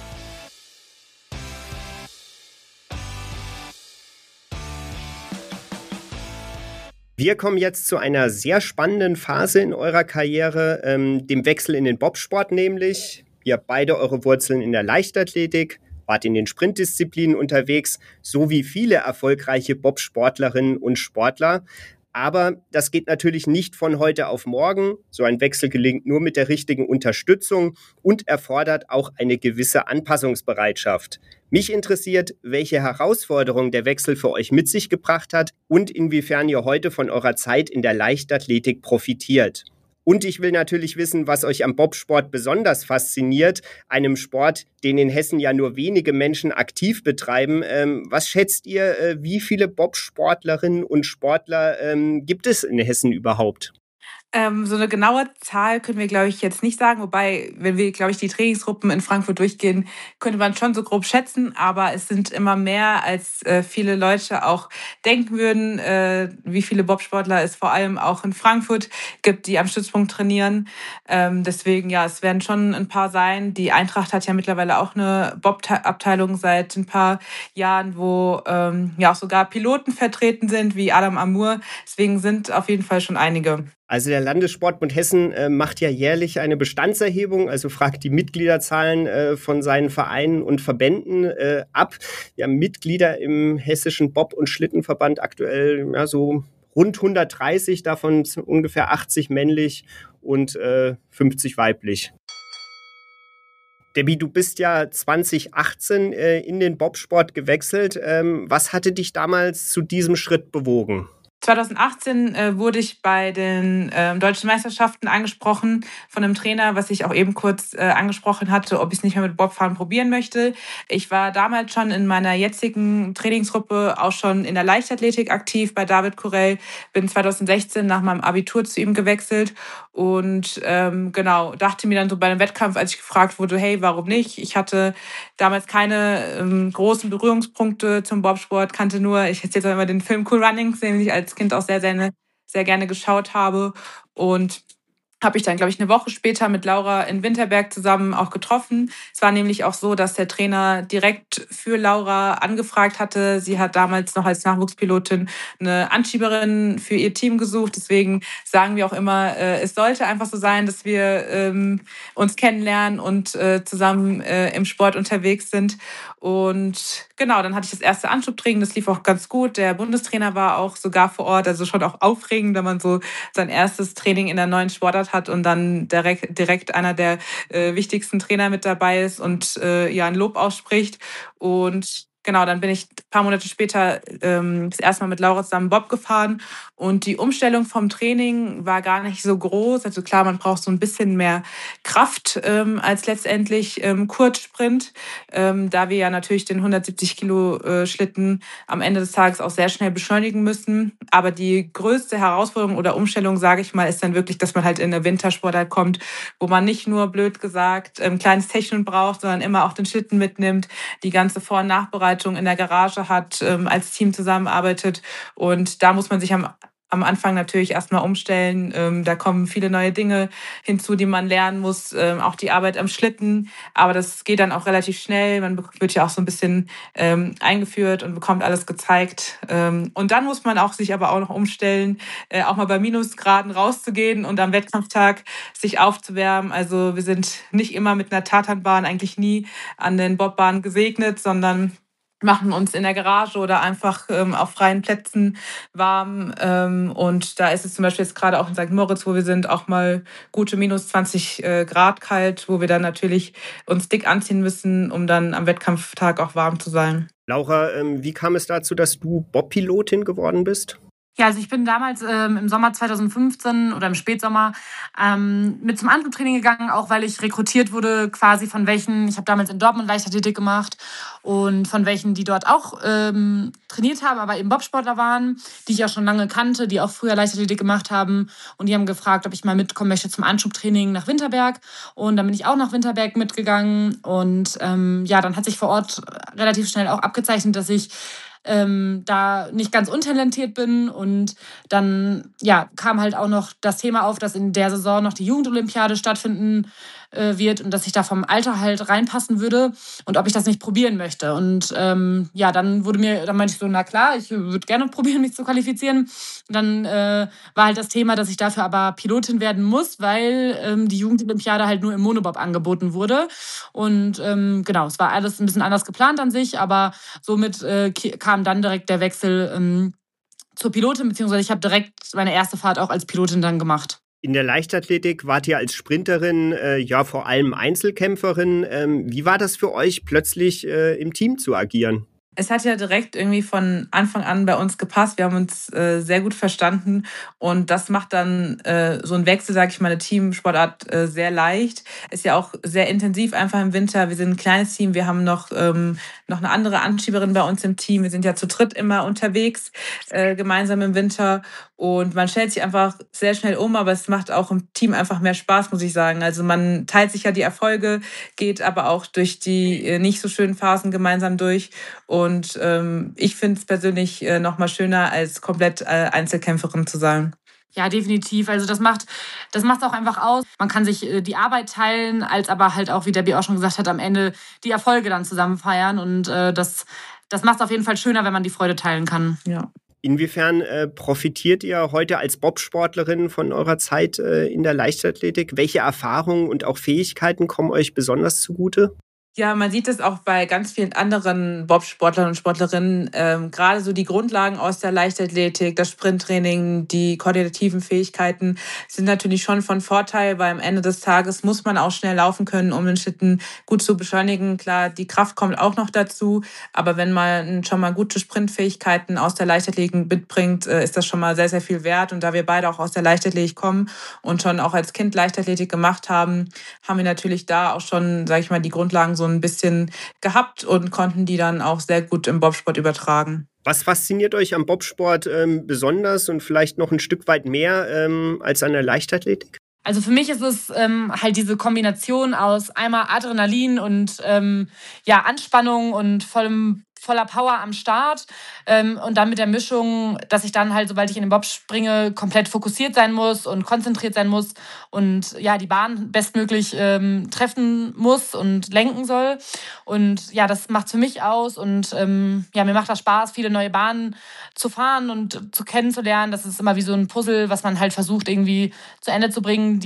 Wir kommen jetzt zu einer sehr spannenden Phase in eurer Karriere, dem Wechsel in den Bobsport nämlich. Ihr habt beide eure Wurzeln in der Leichtathletik, wart in den Sprintdisziplinen unterwegs, so wie viele erfolgreiche Bobsportlerinnen und Sportler. Aber das geht natürlich nicht von heute auf morgen. So ein Wechsel gelingt nur mit der richtigen Unterstützung und erfordert auch eine gewisse Anpassungsbereitschaft. Mich interessiert, welche Herausforderungen der Wechsel für euch mit sich gebracht hat und inwiefern ihr heute von eurer Zeit in der Leichtathletik profitiert. Und ich will natürlich wissen, was euch am Bobsport besonders fasziniert, einem Sport, den in Hessen ja nur wenige Menschen aktiv betreiben. Was schätzt ihr, wie viele Bobsportlerinnen und Sportler gibt es in Hessen überhaupt? So eine genaue Zahl können wir, glaube ich, jetzt nicht sagen. Wobei, wenn wir, glaube ich, die Trainingsgruppen in Frankfurt durchgehen, könnte man schon so grob schätzen. Aber es sind immer mehr, als viele Leute auch denken würden, wie viele Bobsportler es vor allem auch in Frankfurt gibt, die am Stützpunkt trainieren. Deswegen, ja, es werden schon ein paar sein. Die Eintracht hat ja mittlerweile auch eine Bob-Abteilung seit ein paar Jahren, wo ja auch sogar Piloten vertreten sind, wie Adam Amour. Deswegen sind auf jeden Fall schon einige. Also der Landessportbund Hessen macht ja jährlich eine Bestandserhebung, also fragt die Mitgliederzahlen von seinen Vereinen und Verbänden ab. Wir haben Mitglieder im Hessischen Bob- und Schlittenverband aktuell ja, so rund 130, davon ungefähr 80 männlich und 50 weiblich. Debbie, du bist ja 2018 in den Bobsport gewechselt. Was hatte dich damals zu diesem Schritt bewogen? 2018 wurde ich bei den Deutschen Meisterschaften angesprochen von einem Trainer, was ich auch eben kurz angesprochen hatte, ob ich es nicht mehr mit Bobfahren probieren möchte. Ich war damals schon in meiner jetzigen Trainingsgruppe auch schon in der Leichtathletik aktiv bei David Kurell. Bin 2016 nach meinem Abitur zu ihm gewechselt und genau, dachte mir dann so bei einem Wettkampf, als ich gefragt wurde, hey, warum nicht? Ich hatte damals keine großen Berührungspunkte zum Bobsport, kannte nur, ich erzähle jetzt immer den Film Cool Runnings, den ich als Kind auch sehr gerne geschaut habe. Und habe ich dann, glaube ich, eine Woche später mit Laura in Winterberg zusammen auch getroffen. Es war nämlich auch so, dass der Trainer direkt für Laura angefragt hatte. Sie hat damals noch als Nachwuchspilotin eine Anschieberin für ihr Team gesucht. Deswegen sagen wir auch immer, es sollte einfach so sein, dass wir uns kennenlernen und zusammen im Sport unterwegs sind. Und genau, dann hatte ich das erste Anschubtraining. Das lief auch ganz gut. Der Bundestrainer war auch sogar vor Ort. Also schon auch aufregend, wenn man so sein erstes Training in der neuen Sportart hat und dann direkt einer der wichtigsten Trainer mit dabei ist und ja ein Lob ausspricht. Und genau, dann bin ich ein paar Monate später das erste Mal mit Laura zusammen Bob gefahren. Und die Umstellung vom Training war gar nicht so groß. Also klar, man braucht so ein bisschen mehr Kraft als letztendlich Kurzsprint, da wir ja natürlich den 170 Kilo Schlitten am Ende des Tages auch sehr schnell beschleunigen müssen. Aber die größte Herausforderung oder Umstellung, sage ich mal, ist dann wirklich, dass man halt in eine Wintersportart kommt, wo man nicht nur, blöd gesagt, ein kleines Technik braucht, sondern immer auch den Schlitten mitnimmt, die ganze Vor- und Nachbereitung in der Garage hat, als Team zusammenarbeitet. Und da muss man sich am am Anfang natürlich erstmal umstellen. Da kommen viele neue Dinge hinzu, die man lernen muss. Auch die Arbeit am Schlitten. Aber das geht dann auch relativ schnell. Man wird ja auch so ein bisschen eingeführt und bekommt alles gezeigt. Und dann muss man auch sich aber auch noch umstellen, auch mal bei Minusgraden rauszugehen und am Wettkampftag sich aufzuwärmen. Also wir sind nicht immer mit einer Tatanbahn, eigentlich nie an den Bobbahnen gesegnet, sondern machen uns in der Garage oder einfach auf freien Plätzen warm. Und da ist es zum Beispiel jetzt gerade auch in St. Moritz, wo wir sind, auch mal gute minus 20 Grad kalt, wo wir dann natürlich uns dick anziehen müssen, um dann am Wettkampftag auch warm zu sein. Laura, wie kam es dazu, dass du Bobpilotin geworden bist? Ja, also ich bin damals im Sommer 2015 oder im Spätsommer mit zum Anschubtraining gegangen, auch weil ich rekrutiert wurde quasi von welchen, ich habe damals in Dortmund Leichtathletik gemacht und von welchen, die dort auch trainiert haben, aber eben Bobsportler waren, die ich auch schon lange kannte, die auch früher Leichtathletik gemacht haben und die haben gefragt, ob ich mal mitkommen möchte zum Anschubtraining nach Winterberg und dann bin ich auch nach Winterberg mitgegangen und ja, dann hat sich vor Ort relativ schnell auch abgezeichnet, dass ich da nicht ganz untalentiert bin und dann ja, kam halt auch noch das Thema auf, dass in der Saison noch die Jugendolympiade stattfinden wird und dass ich da vom Alter halt reinpassen würde und ob ich das nicht probieren möchte. Und ja, dann meinte ich so, na klar, ich würde gerne probieren, mich zu qualifizieren. Und dann war halt das Thema, dass ich dafür aber Pilotin werden muss, weil die Jugendolympiade halt nur im Monobob angeboten wurde. Und genau, es war alles ein bisschen anders geplant an sich, aber somit kam dann direkt der Wechsel zur Pilotin, beziehungsweise ich habe direkt meine erste Fahrt auch als Pilotin dann gemacht. In der Leichtathletik wart ihr als Sprinterin ja vor allem Einzelkämpferin. Wie war das für euch, plötzlich im Team zu agieren? Es hat ja direkt irgendwie von Anfang an bei uns gepasst. Wir haben uns sehr gut verstanden und das macht dann so einen Wechsel, sage ich mal, eine Teamsportart sehr leicht. Ist ja auch sehr intensiv einfach im Winter. Wir sind ein kleines Team. Wir haben noch eine andere Anschieberin bei uns im Team. Wir sind ja zu dritt immer unterwegs, gemeinsam im Winter. Und man stellt sich einfach sehr schnell um, aber es macht auch im Team einfach mehr Spaß, muss ich sagen. Also man teilt sich ja die Erfolge, geht aber auch durch die nicht so schönen Phasen gemeinsam durch. Und ich finde es persönlich noch mal schöner, als komplett Einzelkämpferin zu sein. Ja, definitiv. Also das macht auch einfach aus. Man kann sich die Arbeit teilen, als aber halt auch, wie Debbie auch schon gesagt hat, am Ende die Erfolge dann zusammen feiern. Und das macht es auf jeden Fall schöner, wenn man die Freude teilen kann. Ja. Inwiefern profitiert ihr heute als Bobsportlerin von eurer Zeit in der Leichtathletik? Welche Erfahrungen und auch Fähigkeiten kommen euch besonders zugute? Ja, man sieht es auch bei ganz vielen anderen Bobsportlern und Sportlerinnen. Gerade so die Grundlagen aus der Leichtathletik, das Sprinttraining, die koordinativen Fähigkeiten sind natürlich schon von Vorteil, weil am Ende des Tages muss man auch schnell laufen können, um den Schlitten gut zu beschleunigen. Klar, die Kraft kommt auch noch dazu, aber wenn man schon mal gute Sprintfähigkeiten aus der Leichtathletik mitbringt, ist das schon mal sehr, sehr viel wert. Und da wir beide auch aus der Leichtathletik kommen und schon auch als Kind Leichtathletik gemacht haben, haben wir natürlich da auch schon, sage ich mal, die Grundlagen so ein bisschen gehabt und konnten die dann auch sehr gut im Bobsport übertragen. Was fasziniert euch am Bobsport besonders und vielleicht noch ein Stück weit mehr als an der Leichtathletik? Also für mich ist es halt diese Kombination aus einmal Adrenalin und ja, Anspannung und voller Power am Start und dann mit der Mischung, dass ich dann halt, sobald ich in den Bob springe, komplett fokussiert sein muss und konzentriert sein muss und ja, die Bahn bestmöglich treffen muss und lenken soll. Und ja, das macht es für mich aus und ja, mir macht das Spaß, viele neue Bahnen zu fahren und zu kennenzulernen. Das ist immer wie so ein Puzzle, was man halt versucht irgendwie zu Ende zu bringen.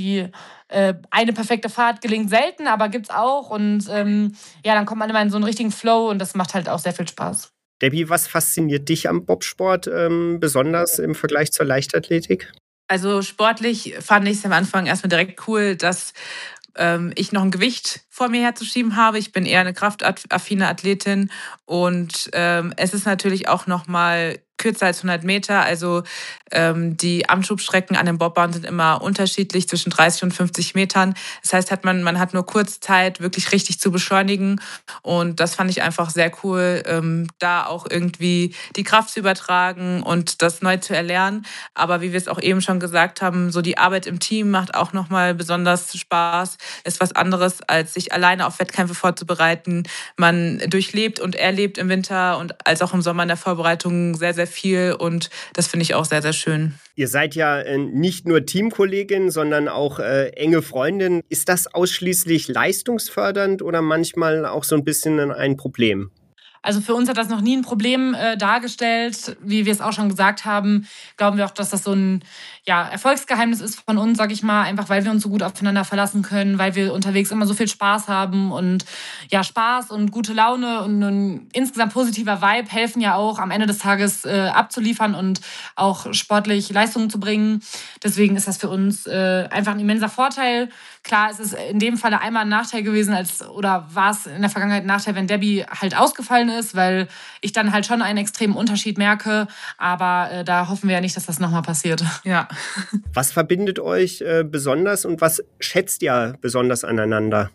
Eine perfekte Fahrt gelingt selten, aber gibt's auch. Und ja, dann kommt man immer in so einen richtigen Flow und das macht halt auch sehr viel Spaß. Debbie, was fasziniert dich am Bobsport besonders im Vergleich zur Leichtathletik? Also sportlich fand ich es am Anfang erstmal direkt cool, dass ich noch ein Gewicht vor mir herzuschieben habe. Ich bin eher eine kraftaffine Athletin und es ist natürlich auch noch mal kürzer als 100 Meter. Also die Anschubstrecken an den Bobbahnen sind immer unterschiedlich zwischen 30 und 50 Metern. Das heißt, man hat nur kurz Zeit, wirklich richtig zu beschleunigen. Und das fand ich einfach sehr cool, da auch irgendwie die Kraft zu übertragen und das neu zu erlernen. Aber wie wir es auch eben schon gesagt haben, so die Arbeit im Team macht auch nochmal besonders Spaß. Ist was anderes, als sich alleine auf Wettkämpfe vorzubereiten. Man durchlebt und erlebt im Winter und als auch im Sommer in der Vorbereitung sehr, sehr viel und das finde ich auch sehr, sehr schön. Ihr seid ja nicht nur Teamkollegin, sondern auch enge Freundin. Ist das ausschließlich leistungsfördernd oder manchmal auch so ein bisschen ein Problem? Also für uns hat das noch nie ein Problem dargestellt. Wie wir es auch schon gesagt haben, glauben wir auch, dass das so ein Erfolgsgeheimnis ist von uns, sag ich mal, einfach weil wir uns so gut aufeinander verlassen können, weil wir unterwegs immer so viel Spaß haben und ja, Spaß und gute Laune und ein insgesamt positiver Vibe helfen ja auch am Ende des Tages abzuliefern und auch sportlich Leistungen zu bringen. Deswegen ist das für uns einfach ein immenser Vorteil. Klar, es ist in dem Falle einmal ein Nachteil gewesen, oder war es in der Vergangenheit ein Nachteil, wenn Debbie halt ausgefallen ist, weil ich dann halt schon einen extremen Unterschied merke. Aber da hoffen wir ja nicht, dass das nochmal passiert. Ja. Was verbindet euch besonders und was schätzt ihr besonders aneinander?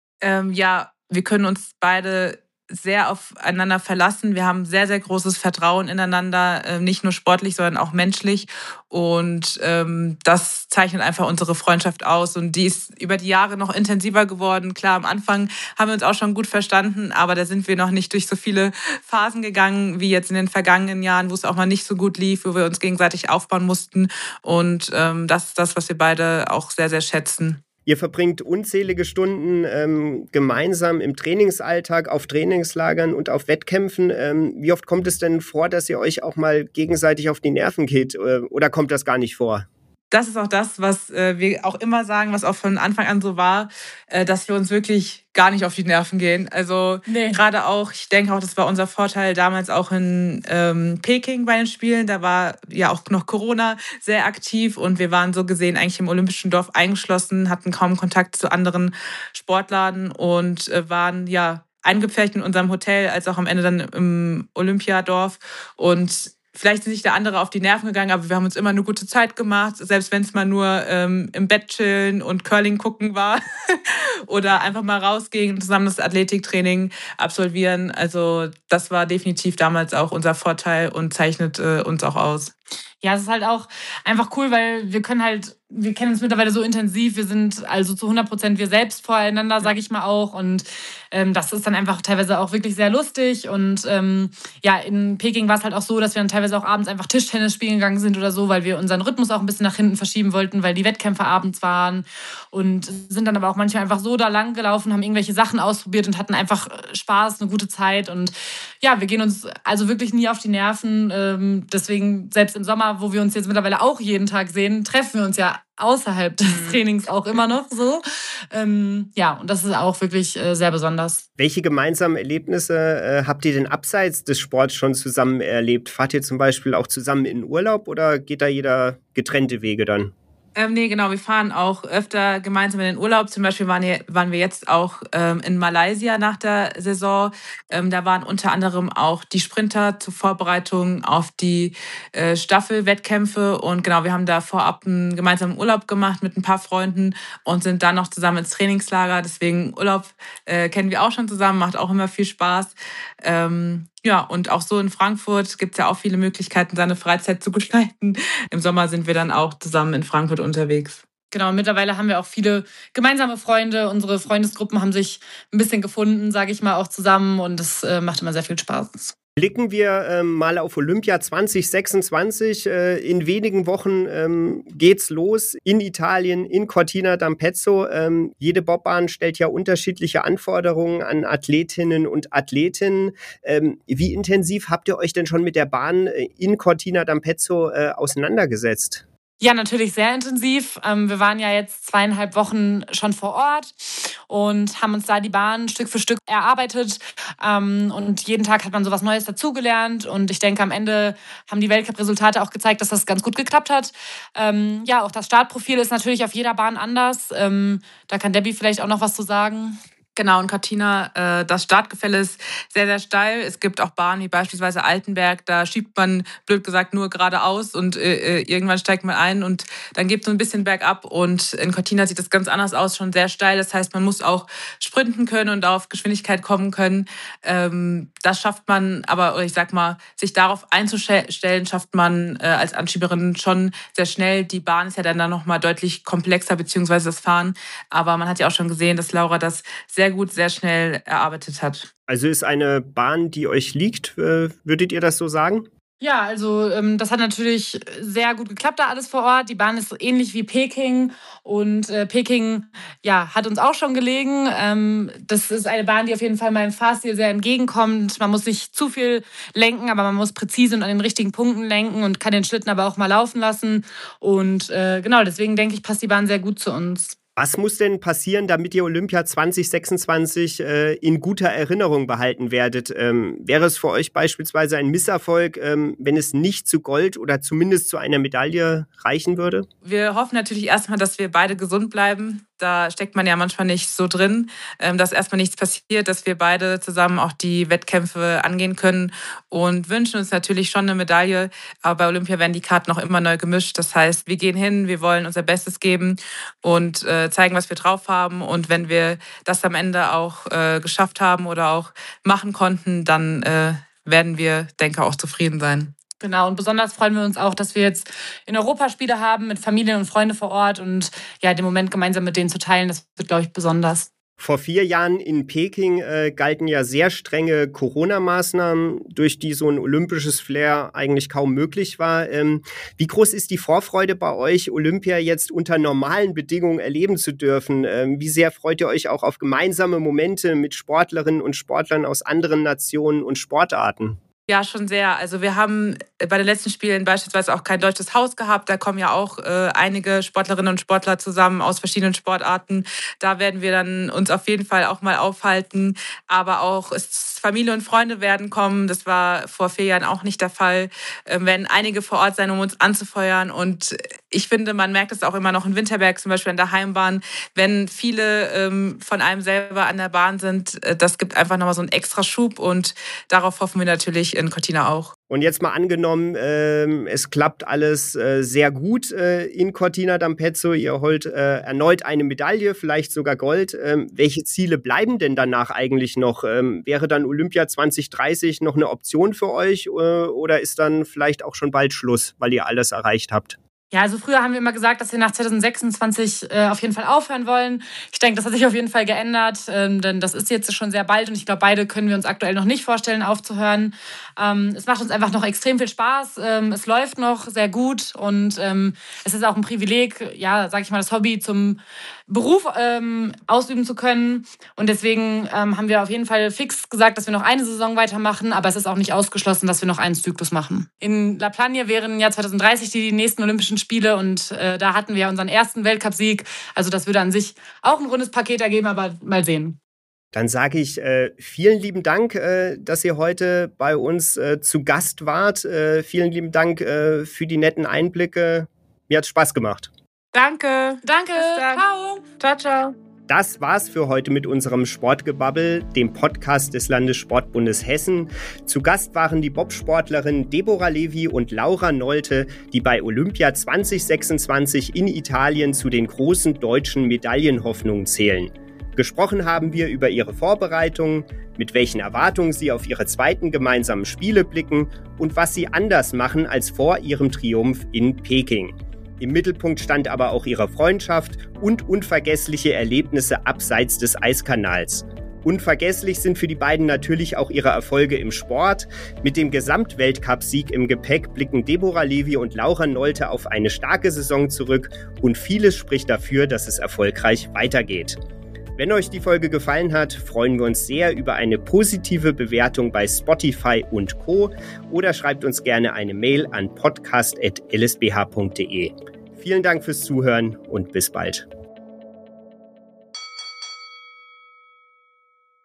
Wir können uns beide sehr aufeinander verlassen. Wir haben sehr, sehr großes Vertrauen ineinander, nicht nur sportlich, sondern auch menschlich. Und das zeichnet einfach unsere Freundschaft aus. Und die ist über die Jahre noch intensiver geworden. Klar, am Anfang haben wir uns auch schon gut verstanden, aber da sind wir noch nicht durch so viele Phasen gegangen, wie jetzt in den vergangenen Jahren, wo es auch mal nicht so gut lief, wo wir uns gegenseitig aufbauen mussten. Und das ist das, was wir beide auch sehr, sehr schätzen. Ihr verbringt unzählige Stunden gemeinsam im Trainingsalltag, auf Trainingslagern und auf Wettkämpfen. Wie oft kommt es denn vor, dass ihr euch auch mal gegenseitig auf die Nerven geht? Oder kommt das gar nicht vor? Das ist auch das, was wir auch immer sagen, was auch von Anfang an so war, dass wir uns wirklich gar nicht auf die Nerven gehen. Also gerade auch, ich denke auch, das war unser Vorteil damals auch in Peking bei den Spielen. Da war ja auch noch Corona sehr aktiv und wir waren so gesehen eigentlich im Olympischen Dorf eingeschlossen, hatten kaum Kontakt zu anderen Sportlern und waren ja eingepfercht in unserem Hotel, als auch am Ende dann im Olympiadorf. Und vielleicht sind sich da andere auf die Nerven gegangen, aber wir haben uns immer eine gute Zeit gemacht, selbst wenn es mal nur im Bett chillen und Curling gucken war oder einfach mal rausgehen und zusammen das Athletiktraining absolvieren. Also das war definitiv damals auch unser Vorteil und zeichnet uns auch aus. Ja, es ist halt auch einfach cool, weil wir kennen uns mittlerweile so intensiv, wir sind also zu 100% wir selbst voreinander, sage ich mal auch. Und das ist dann einfach teilweise auch wirklich sehr lustig. Und in Peking war es halt auch so, dass wir dann teilweise auch abends einfach Tischtennis spielen gegangen sind oder so, weil wir unseren Rhythmus auch ein bisschen nach hinten verschieben wollten, weil die Wettkämpfe abends waren. Und sind dann aber auch manchmal einfach so da lang gelaufen, haben irgendwelche Sachen ausprobiert und hatten einfach Spaß, eine gute Zeit. Und ja, wir gehen uns also wirklich nie auf die Nerven. Deswegen, selbst im Sommer, wo wir uns jetzt mittlerweile auch jeden Tag sehen, treffen wir uns ja außerhalb des Trainings auch immer noch so. Und das ist auch wirklich sehr besonders. Welche gemeinsamen Erlebnisse habt ihr denn abseits des Sports schon zusammen erlebt? Fahrt ihr zum Beispiel auch zusammen in Urlaub oder geht da jeder getrennte Wege dann? Nee, genau. Wir fahren auch öfter gemeinsam in den Urlaub. Zum Beispiel waren wir jetzt auch in Malaysia nach der Saison. Da waren unter anderem auch die Sprinter zur Vorbereitung auf die Staffelwettkämpfe. Und genau, wir haben da vorab einen gemeinsamen Urlaub gemacht mit ein paar Freunden und sind dann noch zusammen ins Trainingslager. Deswegen Urlaub kennen wir auch schon zusammen, macht auch immer viel Spaß. Und auch so in Frankfurt gibt es ja auch viele Möglichkeiten, seine Freizeit zu gestalten. Im Sommer sind wir dann auch zusammen in Frankfurt unterwegs. Genau, mittlerweile haben wir auch viele gemeinsame Freunde. Unsere Freundesgruppen haben sich ein bisschen gefunden, sage ich mal, auch zusammen. Und das macht immer sehr viel Spaß. Blicken wir mal auf Olympia 2026. In wenigen Wochen geht's los in Italien, in Cortina d'Ampezzo. Jede Bobbahn stellt ja unterschiedliche Anforderungen an Athletinnen und Athleten. Wie intensiv habt ihr euch denn schon mit der Bahn in Cortina d'Ampezzo auseinandergesetzt? Ja, natürlich sehr intensiv. Wir waren ja jetzt 2,5 Wochen schon vor Ort und haben uns da die Bahn Stück für Stück erarbeitet. Und jeden Tag hat man sowas Neues dazugelernt. Und ich denke, am Ende haben die Weltcup-Resultate auch gezeigt, dass das ganz gut geklappt hat. Auch das Startprofil ist natürlich auf jeder Bahn anders. Da kann Debbie vielleicht auch noch was zu sagen. Genau, in Cortina, das Startgefälle ist sehr, sehr steil. Es gibt auch Bahnen wie beispielsweise Altenberg, da schiebt man, blöd gesagt, nur geradeaus und irgendwann steigt man ein und dann geht es so ein bisschen bergab. Und in Cortina sieht das ganz anders aus, schon sehr steil. Das heißt, man muss auch sprinten können und auf Geschwindigkeit kommen können. Das schafft man, aber ich sag mal, sich darauf einzustellen, schafft man als Anschieberin schon sehr schnell. Die Bahn ist ja dann nochmal deutlich komplexer, beziehungsweise das Fahren. Aber man hat ja auch schon gesehen, dass Laura das sehr gut, sehr schnell erarbeitet hat. Also ist eine Bahn, die euch liegt, würdet ihr das so sagen? Ja, also das hat natürlich sehr gut geklappt, da alles vor Ort. Die Bahn ist so ähnlich wie Peking und Peking hat uns auch schon gelegen. Das ist eine Bahn, die auf jeden Fall meinem Fahrstil sehr entgegenkommt. Man muss nicht zu viel lenken, aber man muss präzise und an den richtigen Punkten lenken und kann den Schlitten aber auch mal laufen lassen. Und genau, deswegen denke ich, passt die Bahn sehr gut zu uns. Was muss denn passieren, damit ihr Olympia 2026 in guter Erinnerung behalten werdet? Wäre es für euch beispielsweise ein Misserfolg, wenn es nicht zu Gold oder zumindest zu einer Medaille reichen würde? Wir hoffen natürlich erstmal, dass wir beide gesund bleiben. Da steckt man ja manchmal nicht so drin, dass erstmal nichts passiert, dass wir beide zusammen auch die Wettkämpfe angehen können und wünschen uns natürlich schon eine Medaille. Aber bei Olympia werden die Karten auch immer neu gemischt. Das heißt, wir gehen hin, wir wollen unser Bestes geben und zeigen, was wir drauf haben. Und wenn wir das am Ende auch geschafft haben oder auch machen konnten, dann werden wir, denke ich, auch zufrieden sein. Genau, und besonders freuen wir uns auch, dass wir jetzt in Europaspiele haben mit Familien und Freunden vor Ort und den Moment gemeinsam mit denen zu teilen, das wird, glaube ich, besonders. Vor 4 Jahren in Peking galten ja sehr strenge Corona-Maßnahmen, durch die so ein olympisches Flair eigentlich kaum möglich war. Wie groß ist die Vorfreude bei euch, Olympia jetzt unter normalen Bedingungen erleben zu dürfen? Wie sehr freut ihr euch auch auf gemeinsame Momente mit Sportlerinnen und Sportlern aus anderen Nationen und Sportarten? Ja, schon sehr. Also wir haben bei den letzten Spielen beispielsweise auch kein deutsches Haus gehabt. Da kommen ja auch einige Sportlerinnen und Sportler zusammen aus verschiedenen Sportarten. Da werden wir dann uns auf jeden Fall auch mal aufhalten. Aber auch Familie und Freunde werden kommen. Das war vor 4 Jahren auch nicht der Fall. Werden einige vor Ort sein, um uns anzufeuern. Und ich finde, man merkt es auch immer noch in Winterberg, zum Beispiel an der Heimbahn, wenn viele von einem selber an der Bahn sind. Das gibt einfach nochmal so einen extra Schub. Und darauf hoffen wir natürlich in Cortina auch. Und jetzt mal angenommen, es klappt alles sehr gut in Cortina d'Ampezzo. Ihr holt erneut eine Medaille, vielleicht sogar Gold. Welche Ziele bleiben denn danach eigentlich noch? Wäre dann Olympia 2030 noch eine Option für euch oder ist dann vielleicht auch schon bald Schluss, weil ihr alles erreicht habt? Ja, also früher haben wir immer gesagt, dass wir nach 2026 auf jeden Fall aufhören wollen. Ich denke, das hat sich auf jeden Fall geändert, denn das ist jetzt schon sehr bald und ich glaube, beide können wir uns aktuell noch nicht vorstellen, aufzuhören. Es macht uns einfach noch extrem viel Spaß. Es läuft noch sehr gut und es ist auch ein Privileg, sage ich mal, das Hobby zum Beruf ausüben zu können. Und deswegen haben wir auf jeden Fall fix gesagt, dass wir noch eine Saison weitermachen, aber es ist auch nicht ausgeschlossen, dass wir noch einen Zyklus machen. In La Plagne wären im Jahr 2030 die nächsten Olympischen Spiele und da hatten wir unseren ersten Weltcupsieg. Also das würde an sich auch ein rundes Paket ergeben, aber mal sehen. Dann sage ich vielen lieben Dank, dass ihr heute bei uns zu Gast wart. Vielen lieben Dank für die netten Einblicke. Mir hat es Spaß gemacht. Danke. Ciao. Ciao, ciao. Das war's für heute mit unserem Sportgebabbel, dem Podcast des Landessportbundes Hessen. Zu Gast waren die Bobsportlerinnen Deborah Levy und Laura Nolte, die bei Olympia 2026 in Italien zu den großen deutschen Medaillenhoffnungen zählen. Gesprochen haben wir über ihre Vorbereitungen, mit welchen Erwartungen sie auf ihre zweiten gemeinsamen Spiele blicken und was sie anders machen als vor ihrem Triumph in Peking. Im Mittelpunkt stand aber auch ihre Freundschaft und unvergessliche Erlebnisse abseits des Eiskanals. Unvergesslich sind für die beiden natürlich auch ihre Erfolge im Sport. Mit dem Gesamtweltcupsieg im Gepäck blicken Deborah Levy und Laura Nolte auf eine starke Saison zurück und vieles spricht dafür, dass es erfolgreich weitergeht. Wenn euch die Folge gefallen hat, freuen wir uns sehr über eine positive Bewertung bei Spotify und Co. oder schreibt uns gerne eine Mail an podcast@lsbh.de. Vielen Dank fürs Zuhören und bis bald.